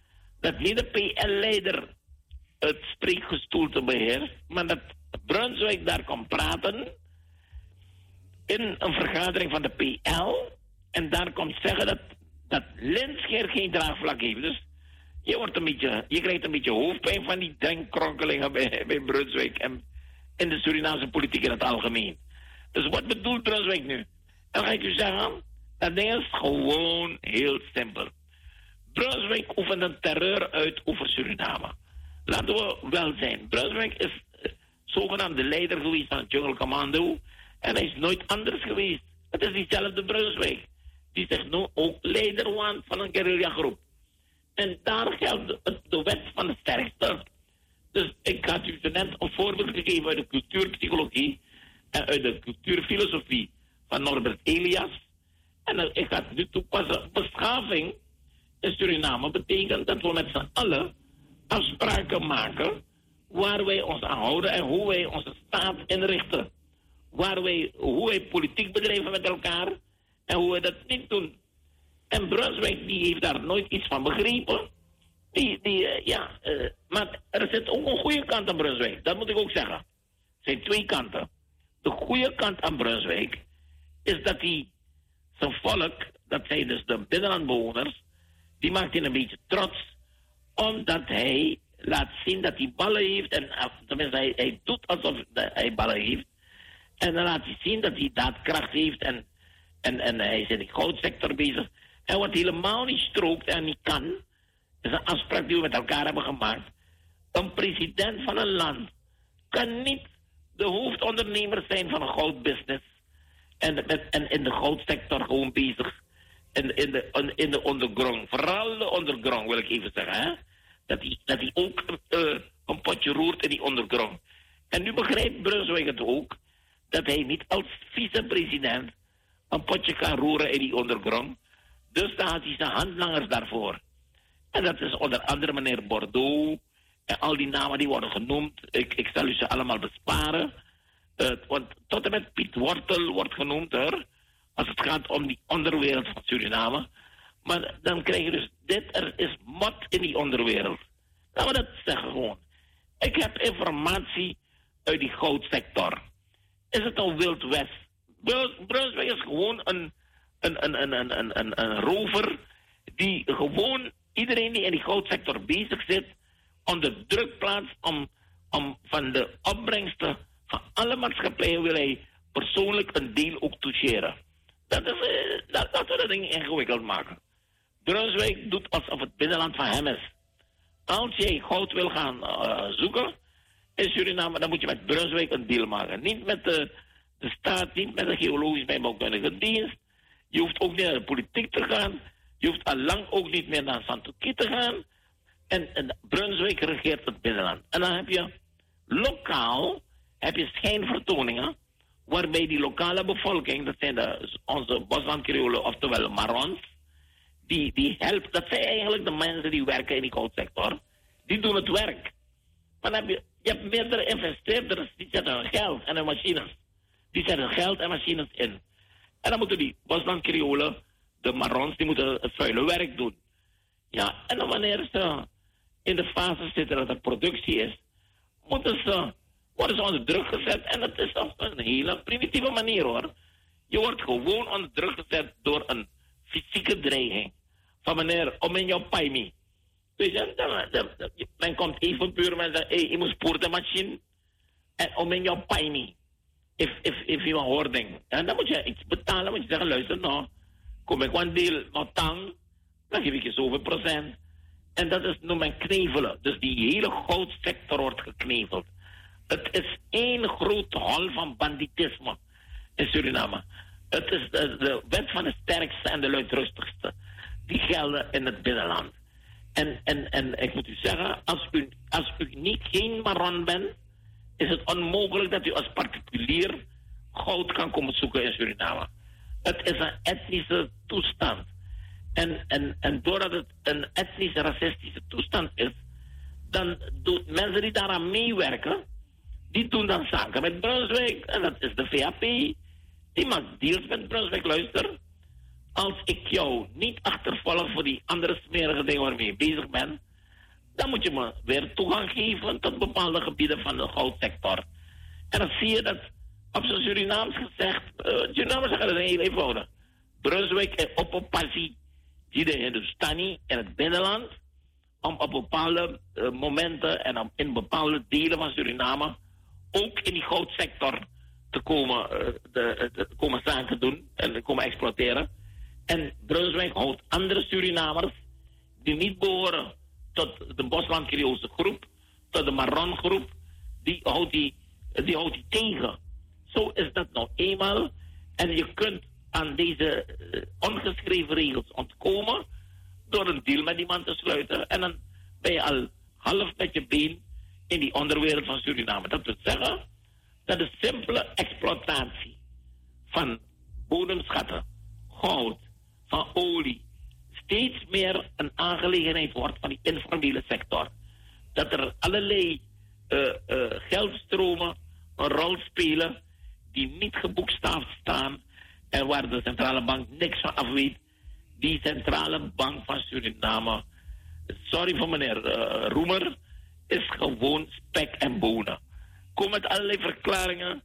Speaker 1: dat niet de PL-leider het spreekgestoelte beheerst, maar dat Brunswijk daar komt praten in een vergadering van de PL en daar komt zeggen dat Linscher geen draagvlak heeft. Dus je krijgt een beetje hoofdpijn van die denkkronkelingen bij Brunswijk en in de Surinaamse politiek in het algemeen. Dus wat bedoelt Brunswijk nu? En dan ga ik u zeggen, dat ding is gewoon heel simpel. Brunswijk oefent een terreur uit over Suriname. Laten we wel zijn. Brunswijk is zogenaamd de leider geweest van het Jungle Commando. En hij is nooit anders geweest. Het is diezelfde Brunswijk. Die zich nu ook leider waant van een guerrilla-groep. En daar geldt de wet van de sterkste. Dus ik had u net een voorbeeld gegeven uit de cultuurpsychologie en uit de cultuurfilosofie van Norbert Elias. En ik ga het nu toepassen. Beschaving in Suriname betekent dat we met z'n allen afspraken maken waar wij ons aan houden en hoe wij onze staat inrichten. Hoe wij politiek bedrijven met elkaar en hoe wij dat niet doen. En Brunswijk die heeft daar nooit iets van begrepen. Maar er zit ook een goede kant aan Brunswijk. Dat moet ik ook zeggen. Er zijn twee kanten. De goede kant aan Brunswijk is dat hij zijn volk, dat zijn dus de binnenlandbewoners, die maakt hij een beetje trots, omdat hij laat zien dat hij ballen heeft. En tenminste, hij doet alsof hij ballen heeft. En dan laat hij zien dat hij daadkracht heeft en hij is in de goudsector bezig. En wat helemaal niet strookt en niet kan, is een afspraak die we met elkaar hebben gemaakt. Een president van een land kan niet de hoofdondernemer zijn van een goudbusiness. En in de goudsector gewoon bezig. In de ondergrond. Vooral de ondergrond wil ik even zeggen. Hè? Dat hij ook een potje roert in die ondergrond. En nu begrijpt Brunswijk het ook. Dat hij niet als vicepresident een potje kan roeren in die ondergrond. Dus dan had hij zijn handlangers daarvoor. En dat is onder andere meneer Bordeaux. En al die namen die worden genoemd. Ik zal u ze allemaal besparen. Want tot en met Piet Wortel wordt genoemd, hoor. Als het gaat om die onderwereld van Suriname. Maar dan krijg je dus dit. Er is mot in die onderwereld. Laten we dat zeggen gewoon. Ik heb informatie uit die goudsector. Is het een Wild West? Brunswijk is gewoon een rover die gewoon iedereen die in die goudsector bezig zit onder druk plaatst om van de opbrengsten van alle maatschappijen wil hij persoonlijk een deel ook toucheren. Laten we dat ding ingewikkeld maken. Brunswijk doet alsof het binnenland van hem is. Als jij goud wil gaan zoeken in Suriname, dan moet je met Brunswijk een deal maken. Niet met de staat, niet met de geologisch bijbouwkundige dienst. Je hoeft ook niet naar de politiek te gaan. Je hoeft al lang ook niet meer naar Santoki te gaan. En Brunswijk regeert het binnenland. En dan heb je lokaal schijnvertoningen, waarbij die lokale bevolking, dat zijn onze Bosland-Creolen, oftewel Marons, die helpt, dat zijn eigenlijk de mensen die werken in die goudsector. Die doen het werk. Maar dan je hebt meerdere investeerders, die zetten hun geld en hun machines. Die zetten geld en machines in. En dan moeten die Bosland-Creolen, de Marons, die moeten het vuile werk doen. Ja, en dan wanneer ze in de fase zitten dat er productie is, worden ze onder druk gezet. En dat is op een hele primitieve manier, hoor. Je wordt gewoon onder druk gezet door een fysieke dreiging. Van meneer, om in jouw paimi. Dus men komt even puur en zegt, hey, je moet spoor de machine. En om in jouw paimi. If je een hoording. En dan moet je iets betalen, moet je zeggen, luister nou, kom ik een deel nog tang, dan geef ik je zoveel procent. En dat is noem men knevelen. Dus die hele goudsector wordt gekneveld. Het is één groot hol van banditisme in Suriname. Het is de wet van de sterkste en de luidruchtigste. Die gelden in het binnenland. En ik moet u zeggen, als u niet geen Maron bent, is het onmogelijk dat u als particulier goud kan komen zoeken in Suriname. Het is een etnische toestand. En doordat het een etnische, racistische toestand is, dan doen mensen die daaraan meewerken, die doen dan zaken met Brunswijk. En dat is de VAP. Die maakt deals met Brunswijk. Luister, als ik jou niet achtervolg voor die andere smerige dingen waarmee je bezig bent, dan moet je me weer toegang geven tot bepaalde gebieden van de goudsector. En dan zie je dat op zijn Surinaams gezegd, Surinamers zeggen het heel eenvoudig. Brunswijk en Opopassie, die de Hindustani in het binnenland, om op bepaalde momenten en in bepaalde delen van Suriname ook in die goudsector te komen zaken doen en te komen exploiteren. En Brunswijk houdt andere Surinamers die niet behoren tot de Bosland-Creoolse groep, tot de Marron groep, die houdt die tegen. Zo is dat nou eenmaal. En je kunt aan deze ongeschreven regels ontkomen door een deal met die man te sluiten. En dan ben je al half met je been in die onderwereld van Suriname. Dat wil zeggen dat de simpele exploitatie van bodemschatten, goud, van olie, steeds meer een aangelegenheid wordt van die informele sector. Dat er allerlei geldstromen een rol spelen die niet geboekstaafd staan en waar de centrale bank niks van af weet. Die centrale bank van Suriname, sorry voor meneer Roemer, is gewoon spek en bonen. Kom met allerlei verklaringen.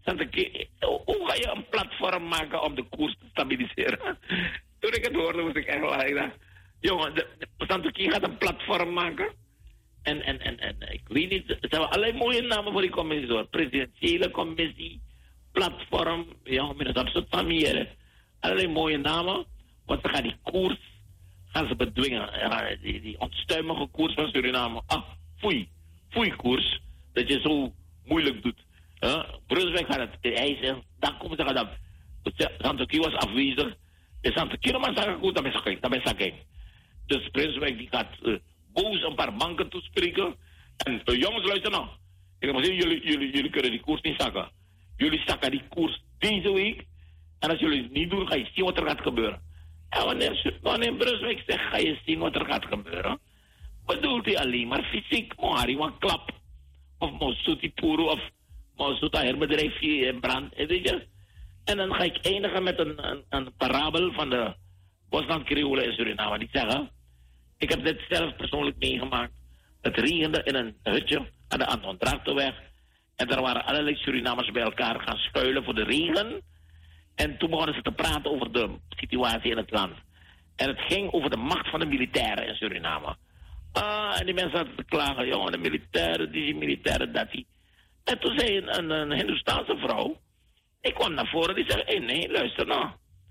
Speaker 1: Hoe ga je een platform maken om de koers te stabiliseren? Toen ik het hoorde, moest ik echt lachen. Ik dacht, jongen, Santoki gaat een platform maken. En ik weet niet, ze hebben allerlei mooie namen voor die commissie hoor. Presidentiële commissie, platform, ja, met een soort familie. Allerlei mooie namen, want ze gaan die koers bedwingen. Ja, die onstuimige koers van Suriname. Foei koers, dat je zo moeilijk doet. Brunswijk gaat het eisen, dan komen ze gaan dat. Santoki was afwezig. De Santoki maar zeggen goed, dat ben ik. Dus Brunswijk die gaat boos een paar banken toespreken. En jongens, luister nou. Ik heb gezien, jullie kunnen die koers niet zakken. Jullie zakken die koers deze week. En als jullie het niet doen, ga je zien wat er gaat gebeuren. En wanneer Brunswijk zegt, ga je zien wat er gaat gebeuren. Bedoelt hij alleen maar fysiek, Mohari, een klap. Of Mosuti Puro, of Mosuta herbedrijfje in brand. Weet je? En dan ga ik eindigen met een parabel van de Bosland-Creolen in Suriname. Die zeggen, ik heb dit zelf persoonlijk meegemaakt. Het regende in een hutje aan de Anton Drachtenweg. En er waren allerlei Surinamers bij elkaar gaan schuilen voor de regen. En toen begonnen ze te praten over de situatie in het land. En het ging over de macht van de militairen in Suriname. En die mensen hadden te klagen, jongen, de militairen, die militairen, dat die. En toen zei een Hindoestaanse vrouw, ik kwam naar voren, die zei, nee, luister nou.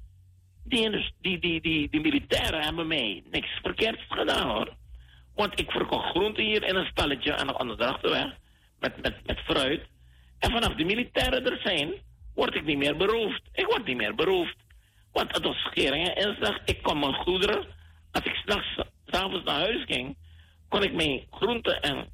Speaker 1: Die militairen hebben mij niks verkeerds gedaan, hoor. Want ik verkocht groenten hier in een stalletje aan de Drachtenweg, met fruit. En vanaf de militairen er zijn, word ik niet meer beroofd. Ik word niet meer beroofd. Want het was scheringen en inslag. Ik kon mijn goederen, als ik s'avonds naar huis ging, kon ik mijn groenten en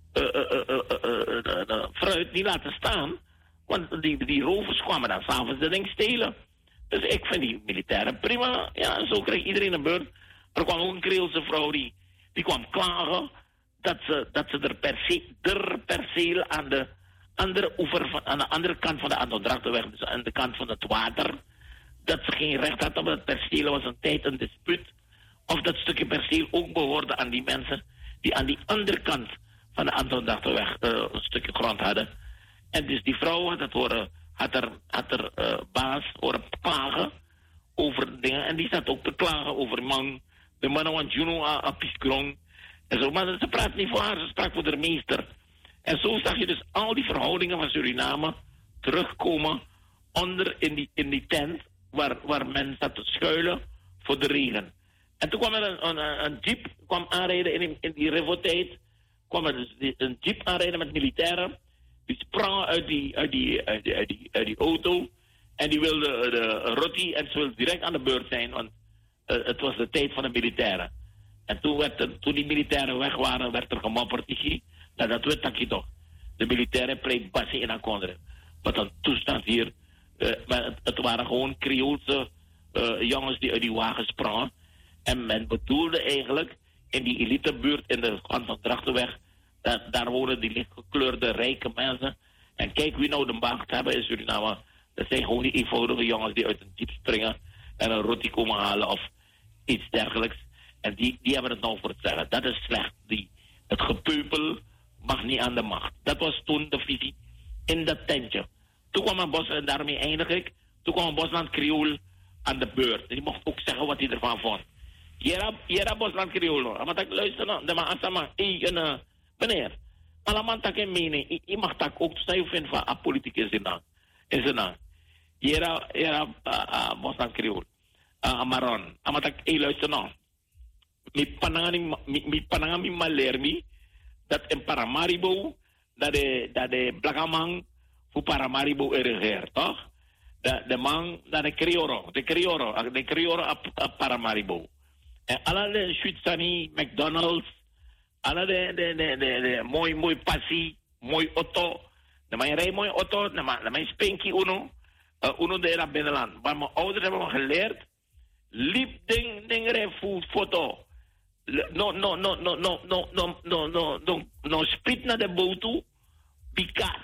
Speaker 1: fruit niet laten staan. Want die rovers kwamen dan s'avonds de ding stelen. Dus ik vind die militairen prima. Ja, en zo kreeg iedereen een beurt. Er kwam ook een Creoolse vrouw die kwam klagen dat ze er perceel aan de andere oever, aan de andere kant van de Anton Drachtenweg, dus aan de kant van het water, dat ze geen recht had op het perceel. Was een tijd een dispuut of dat stukje perceel ook behoorde aan die mensen die aan die andere kant van de Anton Drachtenweg een stukje grond hadden. En dus die vrouw had er baas horen klagen over dingen. En die zat ook te klagen over de mannen van Juno a Piskrong. En zo, maar ze praat niet voor haar, ze sprak voor de meester. En zo zag je dus al die verhoudingen van Suriname terugkomen onder in die tent waar men zat te schuilen voor de regen. En toen kwam er een jeep aanrijden in die revoltijd. Kwam er dus een jeep aanrijden met militairen. Die sprongen uit die auto. En die wilde de roti en ze wilde direct aan de beurt zijn. Want het was de tijd van de militairen. En toen die militairen weg waren, werd er gemopperd. Nou, dat weet ik toch. De militairen pleit bassie in Akondre. Wat een toestand hier. Maar het waren gewoon Creoolse jongens die uit die wagen sprongen. En men bedoelde eigenlijk in die elitebuurt in de kant van Drachtenweg. Daar wonen die lichtgekleurde rijke mensen. En kijk wie nou de macht hebben in Suriname. Dat zijn gewoon die eenvoudige jongens die uit een jeep springen en een roti komen halen of iets dergelijks. En die hebben het nou voor het zeggen. Dat is slecht. mag niet aan de macht. Dat was toen de visie in dat tentje. Toen kwam een Bos, en daarmee eindig ik, toen kwam een Bosland Kriool aan de beurt. Die mocht ook zeggen wat hij ervan vond. Jera Bosland Kriool. Maar ik luister naar de man Asama. Meneer, allemaal tak een mening. Je mag tak ook zijn vinden van a politiek in zijn naam. Jera Bosland Kriool. Amaron. Maar tak luister nou. Mi panangami malermi dat in Paramaribo dat de Blagamang voor Paramaribo regeert, toch? De man dat de Crioro op Paramaribo. En alle de Schuitsani, McDonald's, alle de mooi passie, mooi auto, de man rijdt mooi auto, de man spinky uno de la binnenland. Maar mijn ouders hebben me geleerd, liep ding foto. No spit naar de boot toe. Pika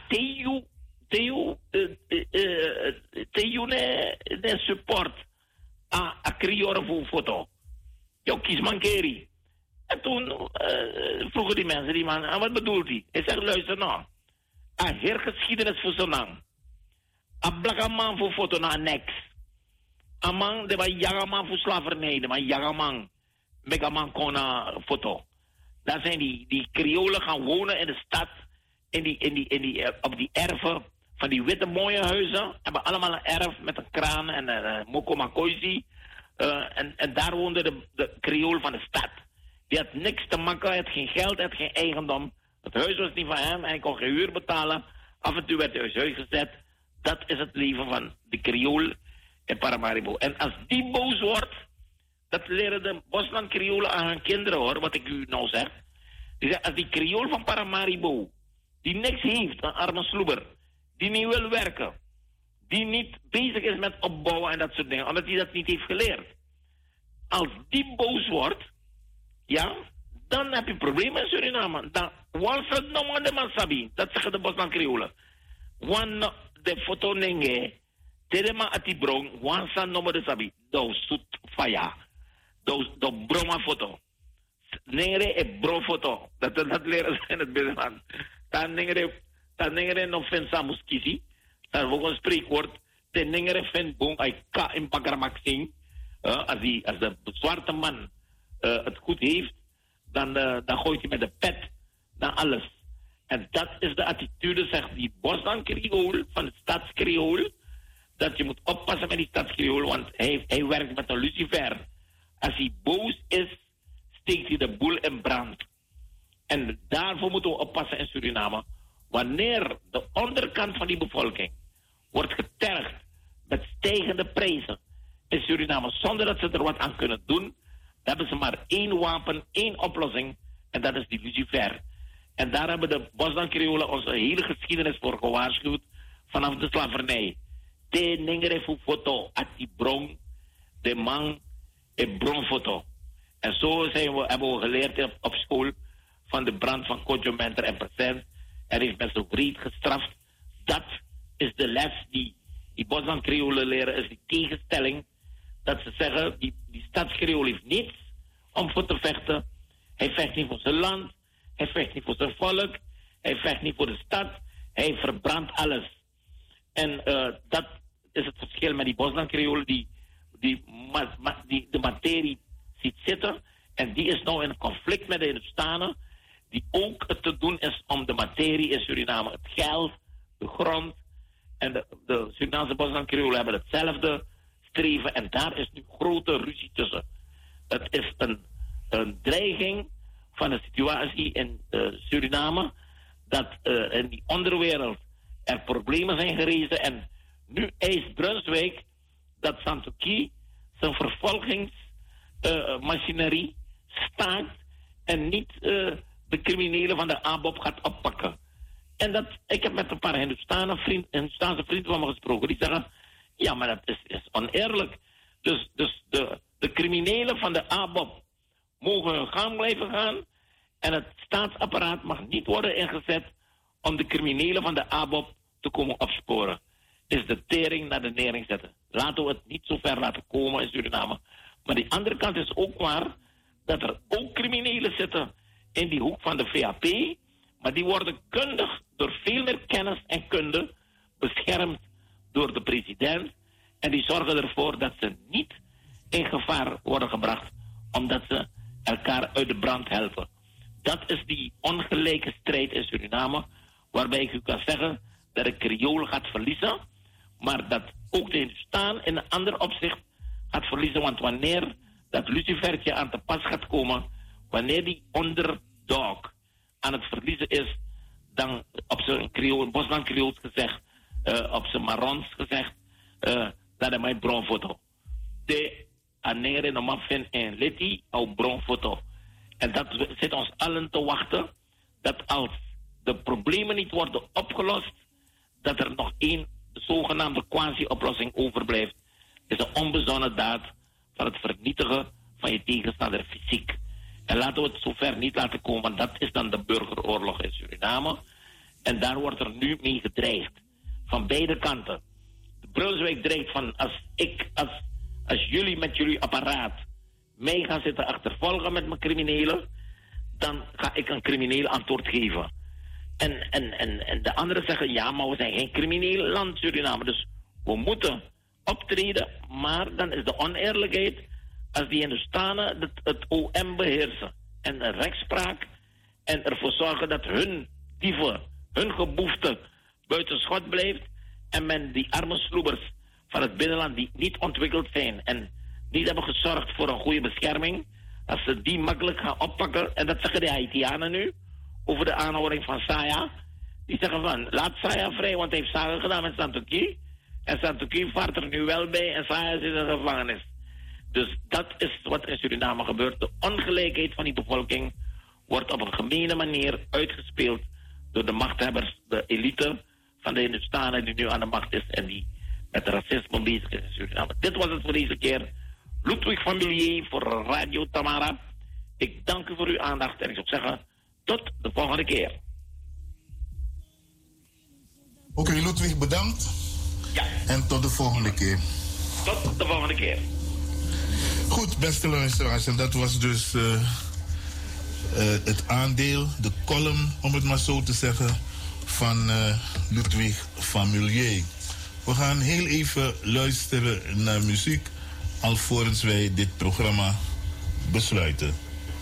Speaker 1: Teu ne support a criore voor foto. Jo kies mankeri. En toen vroegen die mensen die man, wat bedoelt hij? Hij zegt, luister nou. A hergeschiedenis voor zo'n naam. A blakaman voor foto naar niks. A man, de was jagaman voor slavernij. De was jagaman. Megaman kon een foto. Daar zijn die Kriolen gaan wonen in de stad. Op die erven van die witte mooie huizen. Hebben allemaal een erf met een kraan en een mokomakoisi. En daar woonde de Kriool van de stad. Die had niks te maken, hij had geen geld, hij had geen eigendom. Het huis was niet van hem en hij kon geen huur betalen. Af en toe werd hij huis gezet. Dat is het leven van de Kriool in Paramaribo. En als die boos wordt, dat leren de Bosland Kriolen aan hun kinderen, hoor, wat ik u nou zeg. Die zeggen, als die Kriool van Paramaribo, die niks heeft, een arme sloeber, die niet wil werken, die niet bezig is met opbouwen en dat soort dingen, omdat hij dat niet heeft geleerd. Als die boos wordt, ja, dan heb je problemen in Suriname. Dan was het nog maar de Masabi, dat zeggen de Bosland Kriolen. Want de foto nenge, terema atibrong, wansa nog maar de Sabi, dat zoet faya. Dat broma foto. Nengere e bro foto. Dat leren ze in het binnenland. Dan nengere nog vindt samus kisi. Dan wordt een spreekwoord. Dan nengere vindt boom ay ka in pagramaxing. Als de zwarte man het goed heeft, dan gooit hij met de pet naar alles. En dat is de attitude, zegt die Bosland Kriool van de Stadskriol. Dat je moet oppassen met die Stadskriol, want hij werkt met een lucifer. Als hij boos is, steekt hij de boel in brand. En daarvoor moeten we oppassen in Suriname. Wanneer de onderkant van die bevolking wordt getergd met stijgende prijzen in Suriname, zonder dat ze er wat aan kunnen doen, dan hebben ze maar één wapen, één oplossing, en dat is die lucifer. En daar hebben de Bosland Kriolen onze hele geschiedenis voor gewaarschuwd vanaf de slavernij. Te ningere fu foto at die bron, de man een bronfoto. En zo hebben we geleerd op school van de brand van Kodjomenter en Percent. Er is met zo breed gestraft. Dat is de les die Bosland Kriolen leren, is die tegenstelling. Dat ze zeggen, die Stadskriol heeft niets om voor te vechten. Hij vecht niet voor zijn land. Hij vecht niet voor zijn volk. Hij vecht niet voor de stad. Hij verbrandt alles. En dat is het verschil met die Bosland Kriolen die de materie ziet zitten. En die is nou in een conflict met de Hindustanen. Die ook te doen is om de materie in Suriname. Het geld, de grond. En de Surinaamse Bosland Kriolen hebben hetzelfde streven. En daar is nu grote ruzie tussen. Het is een dreiging van de situatie in Suriname. Dat in die onderwereld er problemen zijn gerezen. En nu eist Brunswijk dat Santoki zijn vervolgingsmachinerie staakt en niet de criminelen van de ABOP gaat oppakken. En ik heb met een paar Hindustaanse vrienden van me gesproken. Die zeggen, ja, maar dat is oneerlijk. Dus de criminelen van de ABOP mogen hun gang blijven gaan. En het staatsapparaat mag niet worden ingezet om de criminelen van de ABOP te komen opsporen. Is de tering naar de nering zetten. Laten we het niet zo ver laten komen in Suriname. Maar die andere kant is ook waar dat er ook criminelen zitten in die hoek van de VAP. Maar die worden kundig, door veel meer kennis en kunde, beschermd door de president. En die zorgen ervoor dat ze niet in gevaar worden gebracht, omdat ze elkaar uit de brand helpen. Dat is die ongelijke strijd in Suriname, waarbij ik u kan zeggen dat de Creool gaat verliezen, maar dat ook de Hindustan in een ander opzicht gaat verliezen. Want wanneer dat Lucifertje aan te pas gaat komen, wanneer die onderdog aan het verliezen is, dan op zijn Creool, Bosland Creools gezegd, op zijn Marons gezegd, dat is mijn bronfoto. De anere no mafin en leti au bronfoto. En dat zit ons allen te wachten, dat als de problemen niet worden opgelost, dat er nog één zogenaamde quasi-oplossing overblijft. Is een onbezonnen daad van het vernietigen van je tegenstander fysiek. En laten we het zover niet laten komen, want dat is dan de burgeroorlog in Suriname. En daar wordt er nu mee gedreigd. Van beide kanten. De Brunswijk dreigt van, als jullie met jullie apparaat mij gaan zitten achtervolgen met mijn criminelen, dan ga ik een crimineel antwoord geven. En de anderen zeggen, ja, maar we zijn geen crimineel land, Suriname. Dus we moeten optreden, maar dan is de oneerlijkheid als die Hindustanen het OM beheersen. En de rechtspraak en ervoor zorgen dat hun dieven, hun geboefte buiten schot blijft. En men die arme sloebers van het binnenland die niet ontwikkeld zijn en niet hebben gezorgd voor een goede bescherming, als ze die makkelijk gaan oppakken, en dat zeggen de Haitianen nu, over de aanhouding van Saya. Die zeggen van, laat Saya vrij, want hij heeft zaken gedaan met Santoki. En Santoki vaart er nu wel bij en Saya zit in de gevangenis. Dus dat is wat in Suriname gebeurt. De ongelijkheid van die bevolking wordt op een gemene manier uitgespeeld door de machthebbers, de elite van de Hindustanen die nu aan de macht is en die met racisme bezig is in Suriname. Dit was het voor deze keer. Ludwig van Milier voor Radio Tamara. Ik dank u voor uw aandacht en ik zou zeggen, tot de volgende keer.
Speaker 2: Oké, Ludwig, bedankt.
Speaker 1: Ja.
Speaker 2: En tot de volgende keer.
Speaker 1: Tot de volgende keer.
Speaker 2: Goed, beste luisteraars. En dat was dus het aandeel, de column, om het maar zo te zeggen, van Ludwig van Milier. We gaan heel even luisteren naar muziek, alvorens wij dit programma besluiten.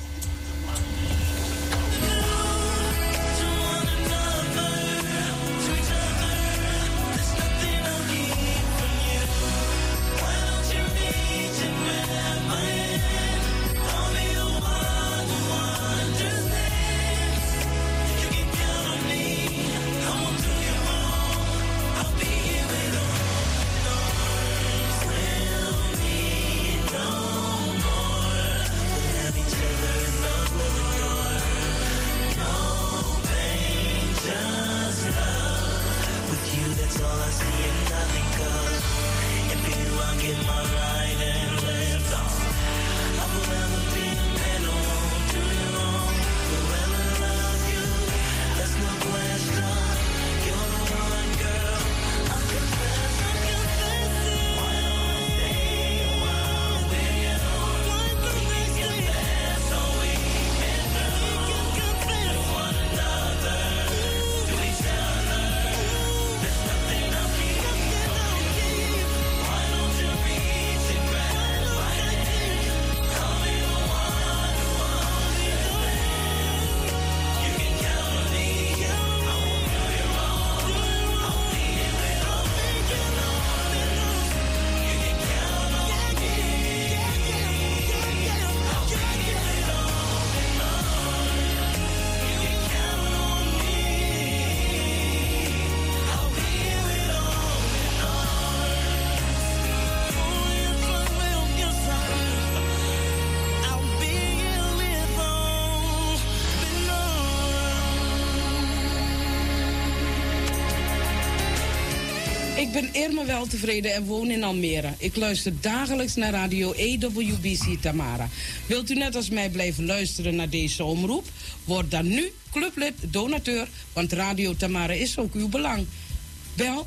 Speaker 3: Ik ben Irma Weltevreden en woon in Almere. Ik luister dagelijks naar radio EWBC Tamara. Wilt u net als mij blijven luisteren naar deze omroep? Word dan nu clublid, donateur, want Radio Tamara is ook uw belang. Bel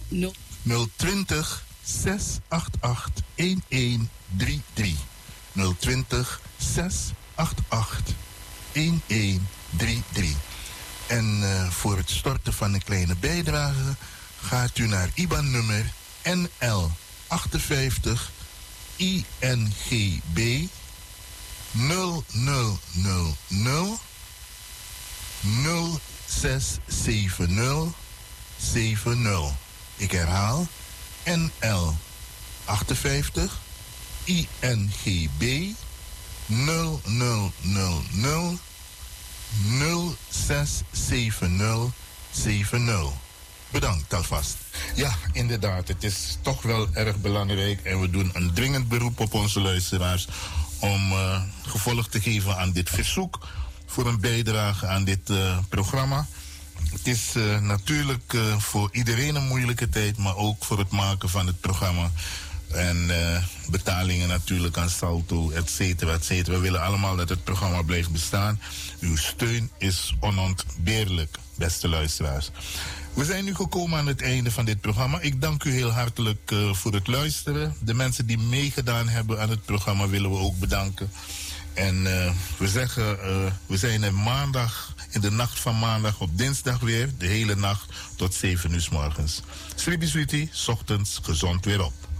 Speaker 2: 020 688 1133. 020 688 1133. En voor het storten van een kleine bijdrage gaat u naar IBAN-nummer NL 58 INGB 0000 0670 70. Ik herhaal, NL 58 INGB 0000 067070. Bedankt alvast. Ja, inderdaad. Het is toch wel erg belangrijk. En we doen een dringend beroep op onze luisteraars om gevolg te geven aan dit verzoek voor een bijdrage aan dit programma. Het is natuurlijk voor iedereen een moeilijke tijd, maar ook voor het maken van het programma. En betalingen natuurlijk aan Salto, et cetera, et cetera. We willen allemaal dat het programma blijft bestaan. Uw steun is onontbeerlijk, beste luisteraars. We zijn nu gekomen aan het einde van dit programma. Ik dank u heel hartelijk voor het luisteren. De mensen die meegedaan hebben aan het programma willen we ook bedanken. En we zeggen, we zijn er maandag, in de nacht van maandag op dinsdag weer, de hele nacht tot 7 uur 's morgens. Sribi Sweetie, 's ochtends gezond weer op.